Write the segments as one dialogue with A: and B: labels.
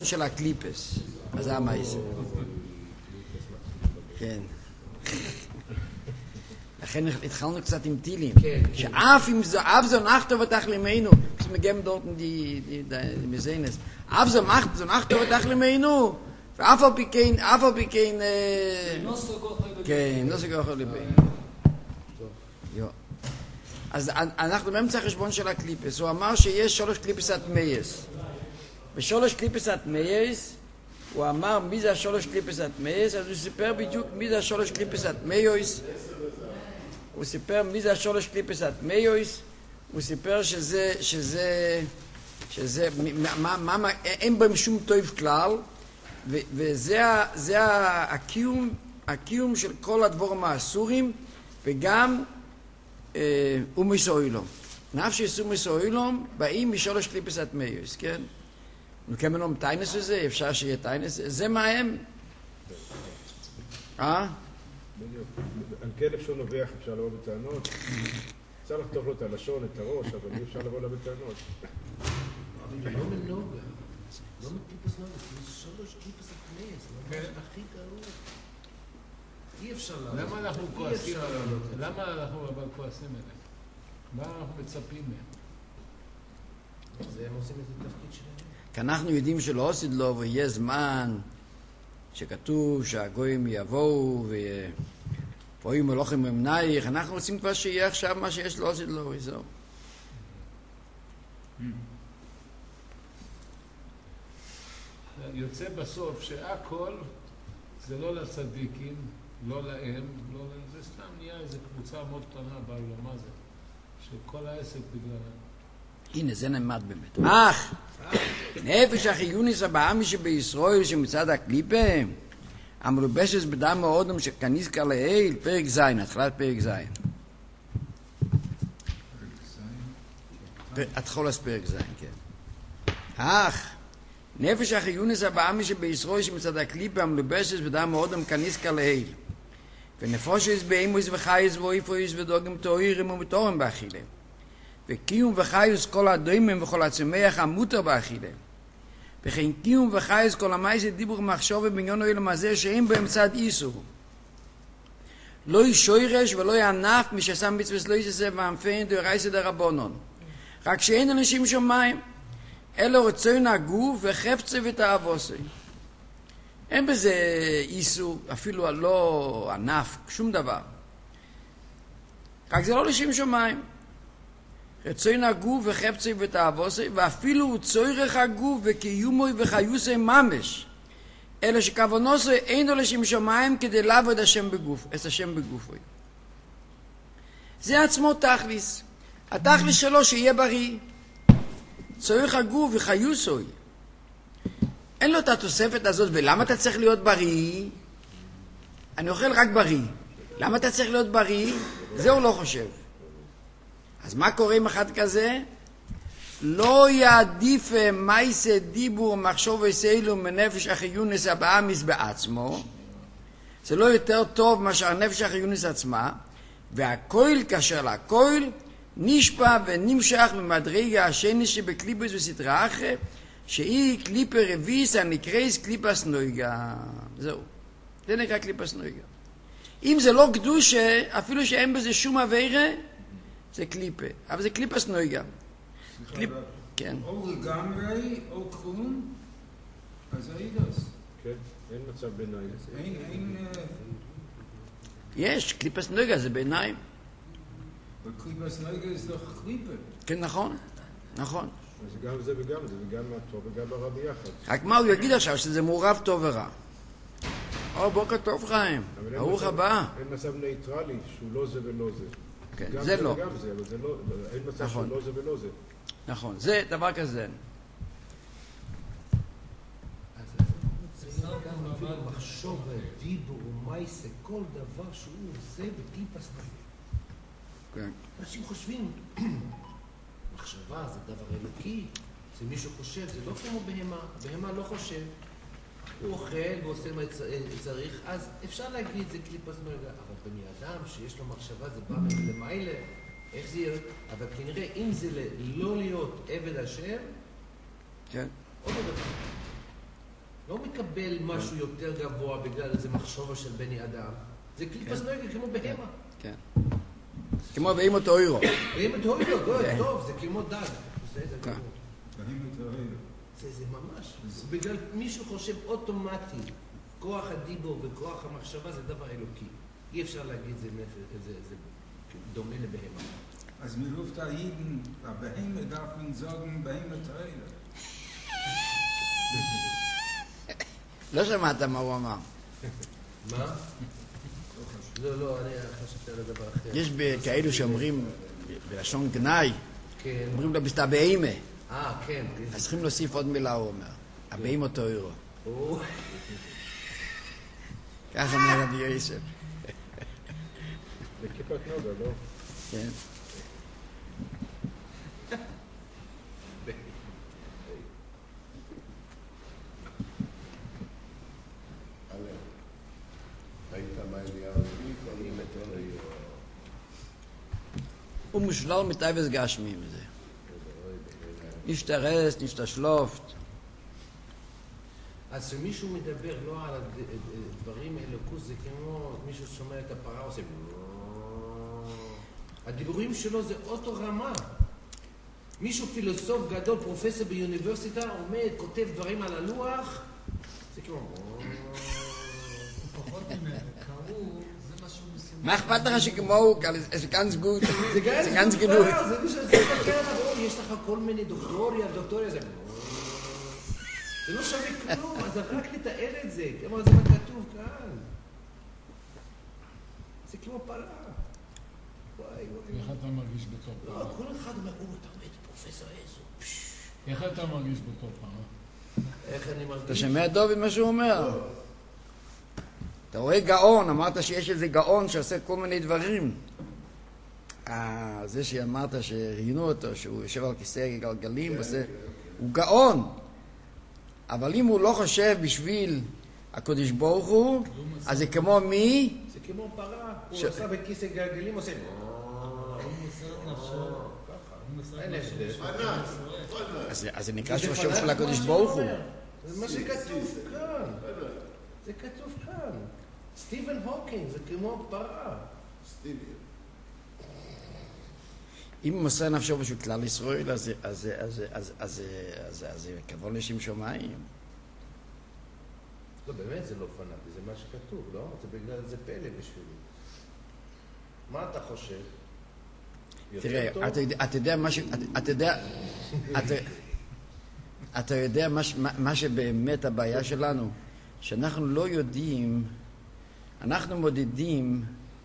A: של הקליפס, אז זה המייסר. כן. לכן התחלנו קצת עם טילים. שאף זו נחתו ותחלימנו, כשמגיעים דורטן די מזיינס, אף זו נחתו ותחלימנו, ואף על פי כן, כן, לא סגור אחר לבינו. אז אנחנו באמצע החשבון של הקליפס, הוא אמר שיש 3 קליפס אטמייס. ב3 קליפס אטמייס, הוא אמר מי זה 3 קליפס אטמייס, אז הוא סיפר בדיוק מי זה 3 קליפס אטמייס, הוא סיפר מי זה 3 קליפס אטמייס, הוא סיפר שזה, אין בהם שום טוב כלל, וזה הקיום של כל הדבורים האסורים, וגם אומיס אוילום. נפש אומיס אוילום באים מ3 קליפס אטמייס, כן? וכמה לא מטיינס לזה, אפשר שיהיה טיינס, זה מה הם?
B: על כלב שהוא נובח אפשר לבוא בטענות, אפשר לחתוך לו את הלשון, את הראש, אבל אי אפשר לבוא לה בטענות.
C: אבל לא מנוגע, לא מטיפוס נוגע, זה 3 טיפוס אטמייס, זה הכי גרוע. אי אפשר לעלות.
D: למה אנחנו כועסים עליו? למה אנחנו כועסים עליהם? מה אנחנו מצפים מהם?
C: זה הם עושים את התפקיד שלהם.
A: כי אנחנו יודעים שלא עושים לו ויהיה זמן שכתוב שהגויים יבואו ופועלים מלוכים ממנייך, אנחנו רוצים כבר שיהיה עכשיו מה שיש לא עושים לו וזהו.
D: יוצא בסוף שהכל זה לא לצדיקים, לא להם, זה סתם נהיה איזו קבוצה מאוד קטנה בעולם הזה, שכל העסק בגללם.
A: הנה, זה נעמד באמת. נפש החיוניס הבאמי שבישראל שמצד הקליפה, המלובשת בדם האודם שכניסקה לאל, פרק זין, התחלת פרק זין. התחולת פרק זין, כן. נפש החיוניס הבאמי שבישראל שמצד הקליפה, המלובשת בדם האודם כניסקה לאל. ונפושת באמוס וחייס ואיפויס ודוגם תאירים ומתורם באכילה. וקיום וחיוס כל הדוימים וכל הצמח המותר באכילה. וכן קיום וחיוס כל המייס דיבור מחשוב ובניון אוהלם הזה שאין בהם צד איסור. לא ישוירש ולא ינף משסם מצווס לא יססה ואמפיין דורייסא דרבנן. רק שאין אנשים שמיים, אלא רצון הגוף וחפצה ותאווסי. אין בזה איסור, אפילו לא ענף, שום דבר. רק זה לא לשם שמיים. רצון הגוף וחפצי ותאווסי, ואפילו הוא צורך הגוף וקיומוי וחיוסי ממש, אלא שכוונוסי אינו לשם שמיים כדי לעבוד השם בגוף, את השם בגופוי. זה עצמו תכליס. התכליס שלו שיהיה בריא. צורך הגוף וחיוסוי. אין לו את התוספת הזאת, ולמה אתה צריך להיות בריא? אני אוכל רק בריא. למה אתה צריך להיות בריא? זה הוא לא חושב. אז מה קורה עם אחד כזה? לא יעדיף מייסה דיבור מחשוב וסיילו מנפש החיונס הבאמיס בעצמו. זה לא יותר טוב מאשר הנפש החיונס עצמה. והכויל כאשר לכויל נשפע ונמשך במדרגה השני שבקליפס וסתרה אחרת, שהיא קליפה רביס הנקרייס קליפס נויגה. זהו. זה נקרא קליפס נויגה. אם זה לא קדושה, אפילו שאין בזה שום עבירה, זה קליפה. אבל זה קליפס נויגה. כן.
E: או לגמרי, או כלום, אז אידוס.
B: כן, אין מצב ביניים.
E: אין...
A: יש, קליפס נויגה זה ביניים.
E: וקליפס נויגה זה לא קליפה.
A: כן, נכון. נכון.
B: אז גם זה וגם זה, וגם הטוב וגם הרע ביחד.
A: רק מה הוא יגיד עכשיו? שזה מעורב טוב ורע. בוקר טוב חיים. ברוך הבא.
B: אין מצב נייטרלי שהוא לא זה ולא זה.
A: כן, זה לא.
B: גם זה, אבל זה לא, אין מצב שהוא לא זה ולא זה.
A: נכון, זה דבר כזה.
C: אז זה גם אפילו מחשוב, דיבור, מייסה, כל דבר שהוא עושה בקליפס נויגה.
A: כן.
C: אנשים חושבים, מחשבה זה דבר אלוקי, זה מישהו חושב, זה לא כמו בהמה, בהמה לא חושב. הוא אוכל ועושה מה צריך, אז אפשר להגיד זה קליפס נויגה, אבל בני אדם שיש לו מחשבה זה בא למעלה, איך זה יהיה? אבל כנראה אם זה לא להיות עבד השם,
A: כן.
C: עוד דבר. לא מקבל משהו יותר גבוה בגלל איזה מחשבה של בני אדם. זה קליפס נויגה כמו בהמה.
A: כן. כמו בהימות אוירו.
C: בהימות אוירו, טוב, זה כמו דג.
A: כן.
C: זה ממש. בגלל מישהו חושב אוטומטי, כוח הדיבור וכוח המחשבה זה דבר אלוקי. אי אפשר להגיד זה דומה לבהמה.
F: אז מרוב תהידים, הבהמה darf man sagen, בהמה טריילה.
A: לא שמעת מה הוא אמר.
C: מה? לא, אני חשבתי על הדבר אחר.
A: יש כאלו שאומרים, בלשון גנאי,
C: כן.
A: אומרים לו בסתה בהמה.
C: כן.
A: אז צריכים להוסיף עוד מילה, הוא אומר. הבהימות אוירו. ככה אומר רבי יוסף.
B: בכיפת נוגה, לא?
A: כן. הוא משלל מטייבס גשמי מזה. nicht der Rest, nicht der Schloft.
C: אז שמישהו מדבר לא על הדברים אלוקות, זה כמו מישהו שומע את הפרה עושה... הדיבורים שלו זה אותו רמה. מישהו פילוסוף גדול, פרופסור באוניברסיטה, עומד, כותב דברים על הלוח, זה כמו...
E: פחות ממנו, קראו, זה משהו מסוים.
A: מה אכפת לך שכמוהו? זה ganz gut. זה ganz genug.
C: זה מישהו שתקר עליו, יש לך כל מיני דוקטוריה, זה... זה לא שווה כלום, אז רק לתאר את זה, כמו זה מה כתוב כאן. זה כמו פרה. וואי.
E: איך אתה מרגיש בתור פרה?
C: לא, כל אחד אומר, אתה עומד פרופסור איזו.
E: איך אתה מרגיש בתור פרה?
C: איך אני מרגיש?
A: אתה שומע דוד מה שהוא אומר? אתה רואה גאון, אמרת שיש איזה גאון שעושה כל מיני דברים. זה שאמרת שראיינו אותו, שהוא יושב על כיסא גלגלים, הוא גאון. אבל אם הוא לא חושב בשביל הקדוש ברוך הוא, אז זה כמו מי?
C: זה כמו פרה. הוא עושה בכיסא גלגלים, עושה...
A: אז זה נקרא שהוא חושב של הקדוש ברוך הוא.
C: זה מה שכתוב כאן. זה כתוב כאן. סטיבן הוקינג, זה כמו פרה.
A: אם הוא מוסר נפשו בשביל כלל ישראל, אז זה כבוד לשם שמיים.
C: לא, באמת זה לא פנאטי, זה מה שכתוב, לא? זה בגלל זה פלא בשבילי. מה אתה חושב?
A: תראה, אתה יודע מה שבאמת הבעיה שלנו, שאנחנו לא יודעים, אנחנו מודדים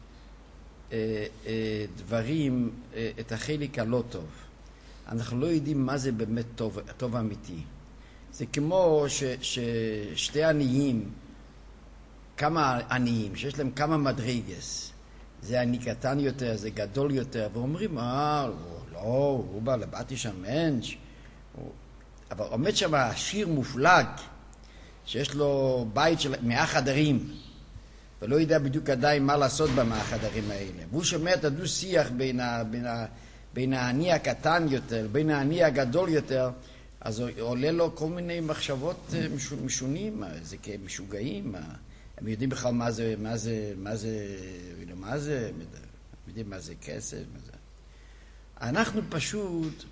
A: דברים, את החלק הלא טוב. אנחנו לא יודעים מה זה באמת טוב אמיתי. זה כמו ששתי עניים, כמה עניים, שיש להם כמה מדרגס. זה עני קטן יותר, זה גדול יותר, ואומרים, לא, הוא בא לבתי שם מנש. אבל עומד שם עשיר מופלג, שיש לו בית של 100 חדרים, ולא יודע בדיוק עדיין מה לעשות ב100 חדרים האלה. והוא שומע את הדו-שיח בין העני הקטן יותר, בין העני הגדול יותר, אז עולה לו כל מיני מחשבות משונים, זה כמשוגעים, הם יודעים בכלל מה זה, יודעים מה זה כסף, מה זה. אנחנו פשוט,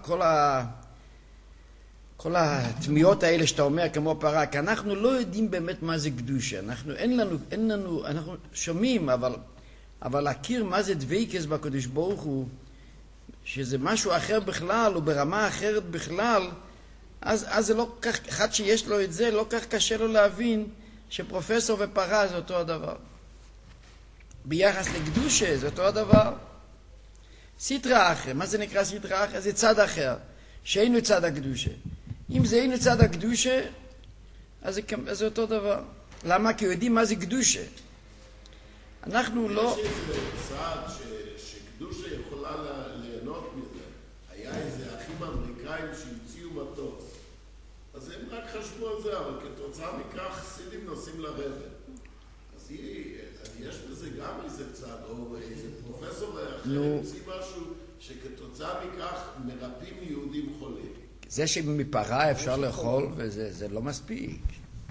A: כל התמיעות האלה שאתה אומר כמו פרה, כי אנחנו לא יודעים באמת מה זה קדושה. אין לנו, אנחנו שומעים, אבל להכיר מה זה דבקות בקדוש ברוך הוא, שזה משהו אחר בכלל, או ברמה אחרת בכלל, אז זה לא כך, אחד שיש לו את זה, לא כך קשה לו להבין שפרופסור ופרה זה אותו הדבר. ביחס לקדושה זה אותו הדבר. סטרה אחר, מה זה נקרא סטרה אחר? זה צד אחר, שאינו צד הקדושה. אם זה אינו צד הקדושה, אז זה אותו דבר. למה? כי יודעים מה זה קדושה. אנחנו לא...
G: יש איזה צד שקדושה יכולה ליהנות מזה. היה איזה אחים אמריקאים שהציעו מטוס. אז הם רק חשבו על זה, אבל כתוצאה מכך חסידים נוסעים לרדת. אז יש בזה גם איזה צד, או איזה פרופסור אחר המציא משהו שכתוצאה מכך מרפאים יהודים חולים.
A: זה שמפרה אפשר לאכול, וזה לא מספיק.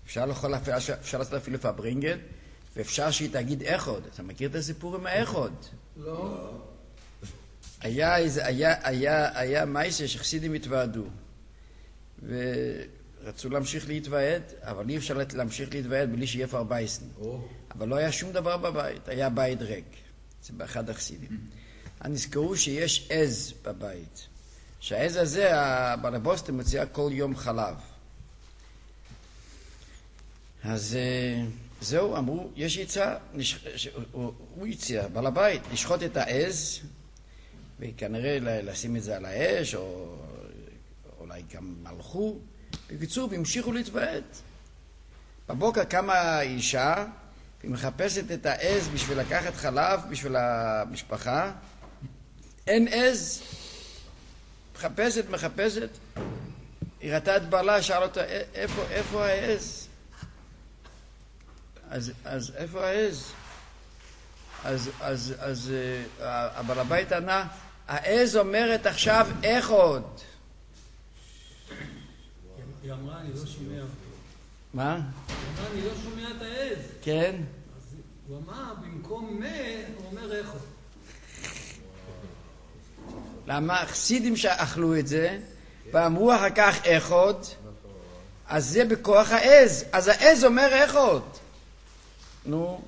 A: אפשר לעשות אפילו פברינגן, ואפשר שהיא תגיד איכות. אתה מכיר את הסיפור עם האיכות?
C: לא.
A: היה מייסה שחסידים התוועדו, ורצו להמשיך להתוועד, אבל אי אפשר להמשיך להתוועד בלי שיהיה פרבייסן. אבל לא היה שום דבר בבית, היה בית ריק. זה באחד החסידים. נזכרו שיש עז בבית. שהעז הזה, הבעל הבוסטה מוציאה כל יום חלב. אז זהו, אמרו, יש יצא, הוא הציע, בעל הבית, לשחוט את העז, וכנראה לשים את זה על האש, או אולי גם מלכו. בקיצור, והמשיכו להתוועד. בבוקר קמה אישה, והיא מחפשת את העז בשביל לקחת חלב, בשביל המשפחה. אין עז. מחפשת. היא ראתה את בעלה, שאלה אותה, איפה העז? אז איפה העז? אז הבעל הבית ענה, העז אומרת עכשיו איך עוד?
E: היא אמרה, אני לא שומע.
A: מה?
E: היא אמרה, אני לא שומע את העז.
A: כן?
E: אז הוא אמר, במקום מה, הוא אומר איך עוד.
A: למה? חסידים שאכלו את זה, ואמרו אחר כך איך עוד, אז זה בכוח העז. אז העז אומר איך עוד. נו.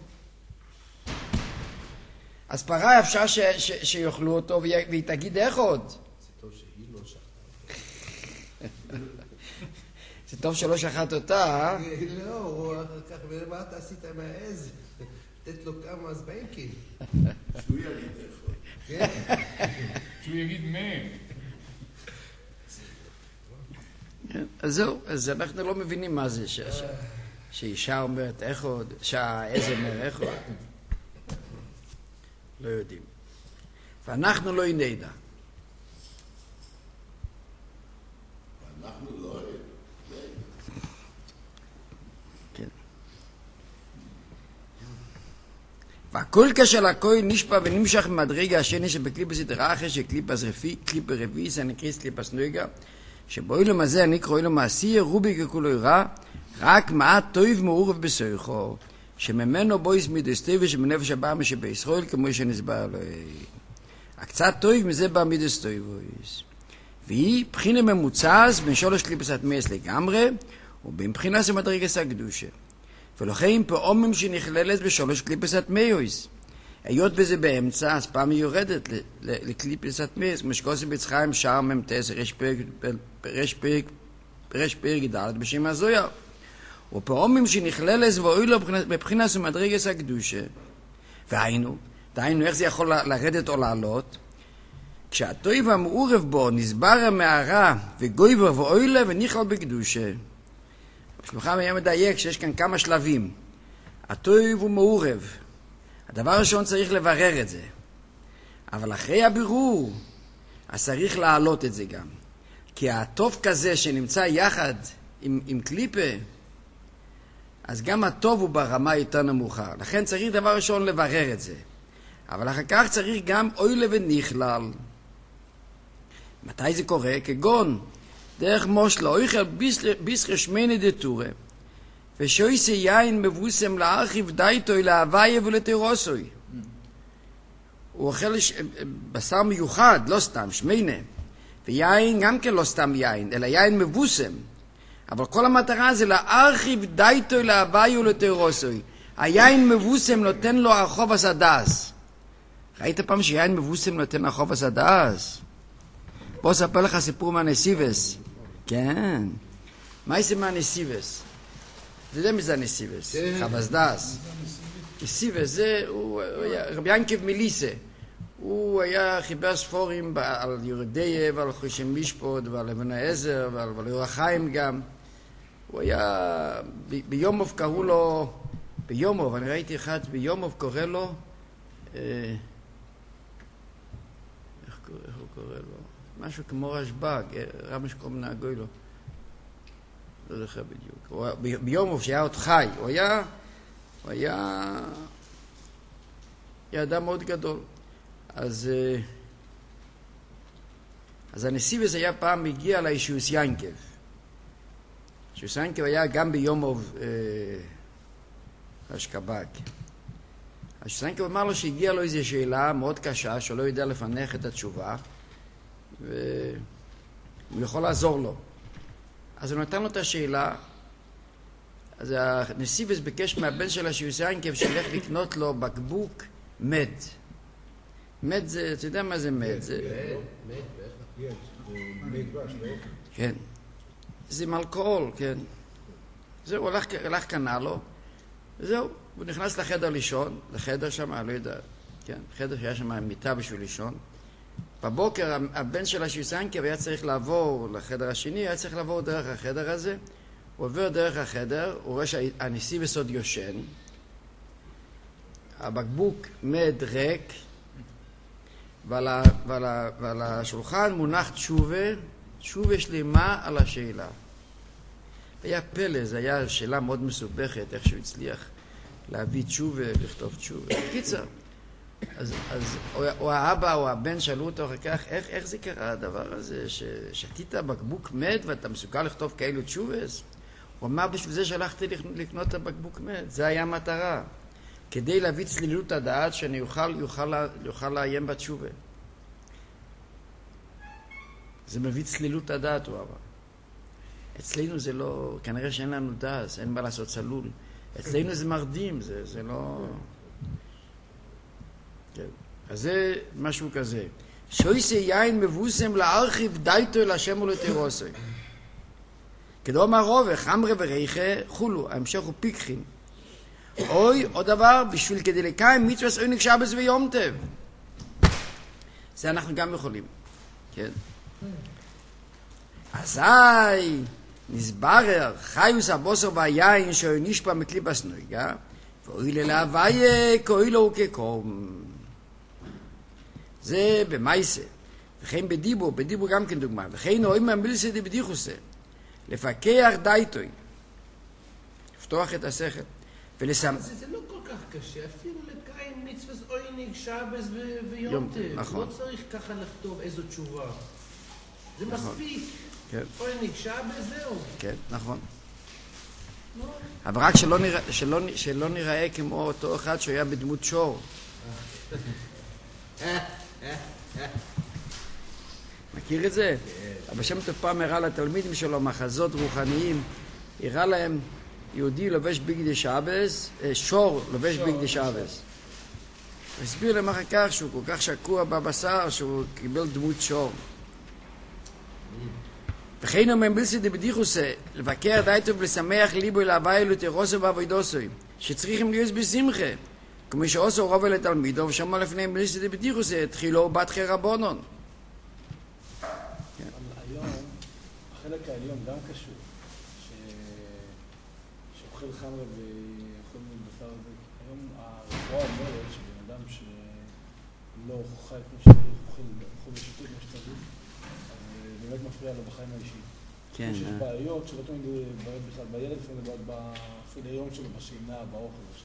A: אז פרה אפשר שיאכלו אותו והיא תגיד איך עוד.
C: זה טוב שהיא לא שחטה.
A: זה טוב שלא שחט אותה.
C: לא, הוא אחר כך, ומה אתה עשית עם העז? לתת לו כמה זבנקים.
G: שהוא יגיד איך עוד.
C: כן.
D: שהוא יגיד מה.
A: אז זהו, אז אנחנו לא מבינים מה זה שאישה אומרת איך עוד, שהעז אומר איך עוד. לא יודעים. ואנחנו לא נדע.
G: אנחנו לא...
A: כן. והכל כשל הכל נשפע ונמשך ממדרגה השני שבקליפס יתרחה שקליפס רביס הנקריס קליפס נויגה שבאוילום הזה אני קורא לו מעשי רובי ככולו רע רק מעט טוב מעורב בסויכו שממנו בויס מידסטוי ושמנפש הבא משבישראל כמו שנסבר לו הקצת טוב מזה בא מידסטוי בויס והיא בחינה ממוצז בין שלוש קליפס התמייס לגמרי ובין בחינה זה מדרגס הקדושה ולכן פעמים שנכללת בשלוש קליפס התמייס היות בזה באמצע אז פעם היא יורדת לקליפס התמייס כמו שקוסם בצחיים שער ממתס רש פרק ד' בשם הזויר ופעמים שנכללת ואוילו בבחינה של מדרגס הקדושה והיינו איך זה יכול לרדת או לעלות כשהטוב המעורב בו נסבר מהרע וגויבר ואוילו ונכלל בקדושה בשלוחה היה מדייק שיש כאן כמה שלבים הטוב הוא מעורב הדבר הראשון צריך לברר את זה אבל אחרי הבירור אז צריך להעלות את זה גם כי הטוב כזה שנמצא יחד עם קליפה אז גם הטוב הוא ברמה יותר נמוכה. לכן צריך דבר ראשון לברר את זה. אבל אחר כך צריך גם אוילה ונכלל. מתי זה קורה? כגון דרך מושלה אויכל ביסר שמייני דתורה ושויסי יין מבוסם לארכיב דייטוי להוויה ולתירוסוי. הוא אוכל בשר מיוחד, לא סתם, שמייני. ויין גם כן לא סתם יין, אלא יין מבוסם. אבל כל המטרה זה להרחיב דייטוי להוויה ולתירוסוי. היין מבוסם נותן לו הרחוב הסדס. ראית פעם שיין מבוסם נותן הרחוב הסדס? בוא אספר לך סיפור מהנסיבס. כן. מה יעשה מהנסיבס? אתה יודע מי זה הנסיבס? חבסדס. נסיבס זה, רבי ינקב מיליסה. הוא היה חיבר ספורים על יורדיה ועל חושם משפוד ועל אבן העזר ועל יור החיים גם. הוא היה, ביומוב קראו לו, ביומוב, אני ראיתי אחד, ביומוב קורא לו, איך הוא קורא לו? משהו כמו רשב"ג, רב שקוראים נהגוי לו. לא זוכר בדיוק. ביומוב שהיה עוד חי, הוא היה אדם מאוד גדול. אז הנסיבס היה פעם הגיע לישוס ינקב. שיוסיינקב היה גם ביומוב אשקבק. אז שיוסיינקב אמר לו שהגיעה לו איזו שאלה מאוד קשה, שהוא לא יודע לפענח את התשובה, והוא יכול לעזור לו. אז הוא נתן לו את השאלה, אז הנסיבס ביקש מהבן של השיוסיינקב שילך לקנות לו בקבוק מד. מד זה, אתה יודע מה זה מד? זה... כן. זה עם אלכוהול, כן. זהו, הוא הלך קנה לו, וזהו, הוא נכנס לחדר לישון, לחדר שם, לא יודע, כן, חדר שהיה שם מיטה בשביל לישון. בבוקר הבן של השיוסיינקב היה צריך לעבור לחדר השני, היה צריך לעבור דרך החדר הזה, הוא עובר דרך החדר, הוא רואה שהנסיבס עוד יושן, הבקבוק מד ריק, ועל השולחן מונח תשובה שלמה על השאלה. היה פלא, זו הייתה שאלה מאוד מסובכת, איך שהוא הצליח להביא תשובה, לכתוב תשובה. בקיצר, אז או האבא או הבן שאלו אותו אחר כך, איך זה קרה הדבר הזה, ששתית בקבוק מד ואתה מסוגל לכתוב כאלו תשובס? הוא אמר, בשביל זה שהלכתי לקנות את הבקבוק מד, זה היה המטרה. כדי להביא צלילות הדעת שאני יוכל לעיין בתשובה. זה מביא צלילות הדעת, הוא אמר. אצלנו זה לא, כנראה שאין לנו דעת, אין מה לעשות צלול. אצלנו זה מרדים, זה לא... כן. אז זה משהו כזה. שויסי יין מבוסם לארכיב דייטו אל השם ולתירוסי. כדאמר רובה, חמרה וריחה חולו, ההמשך הוא פיקחין. אוי, עוד דבר, בשביל כדי לקיים מצווה עונג שבת ויום טוב. זה אנחנו גם יכולים. כן. אזי נסברר חיוס הבוסר והיין שהוא נשפע מקליפס נויגה, ואוי ללהוויה כאוי לו כקום. זה במייסה. וכן בדיבור גם כן דוגמה. וכן אוי מהמילסה דבדיחוסה. לפקח דייטוי. לפתוח את השכל.
C: זה לא כל כך קשה, אפילו לקיים מצווה עונג שבת ויום טוב.
A: נכון.
C: לא צריך ככה לכתוב איזו תשובה. זה מספיק.
A: כן.
C: עונג שבת זהו.
A: כן, נכון. אבל רק שלא נראה כמו אותו אחד שהיה בדמות שור. מכיר את זה? אבל שם פעם הראה לתלמידים שלו מחזות רוחניים, הראה להם יהודי לובש בגדי שבס, שור לובש בגדי שבס. הוא הסביר להם אחר כך שהוא כל כך שקוע בבשר שהוא קיבל דמות שור. וכן אומרים בלסי דבדיחוסה, לבקר דייטו ולשמח ליבו להווי לתירוסו ועבודוסו, שצריכים להיות בשמחה, כמו שעושו רובה לתלמידו ושמע לפני בלסי דבדיחוסה, התחילו בתחי רבונון.
H: היום, החלק העליון גם קשור, שאוכל חמרה ויכול מבשר הזה. היום הרפואה אומרת שבן אדם שלא חי כמו שצריך, אוכל בשיתות כמו שצריך, אז באמת מפריע לו בחיים האישיים.
A: כן.
H: יש בעיות שלא תמיד בעיות בכלל בילד, לפעמים בעיות בחיליון שלו, בשינה, באוכל.